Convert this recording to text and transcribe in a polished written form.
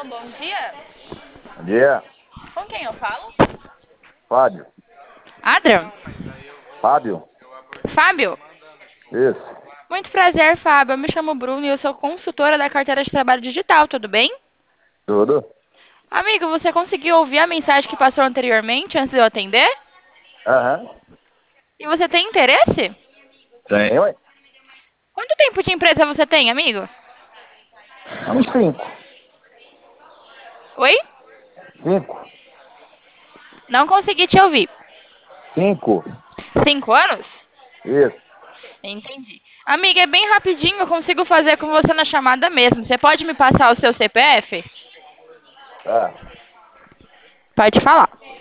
Alô, bom dia. Bom dia, Com quem eu falo? Fábio. Adrian? Fábio? Fábio? Isso. Muito prazer, Fábio. Eu me chamo Bruno e eu sou consultora da carteira de trabalho digital, tudo bem? Tudo? Amigo, você conseguiu ouvir a mensagem que passou anteriormente antes de eu atender? Aham. E você tem interesse? Tem, ué. Quanto tempo de empresa você tem, amigo? Uns cinco. Oi? Cinco. Não consegui te ouvir. Cinco. 5 anos? Isso. Entendi. Amiga, é bem rapidinho, eu consigo fazer com você na chamada mesmo. Você pode me passar o seu CPF? Tá. Pode falar.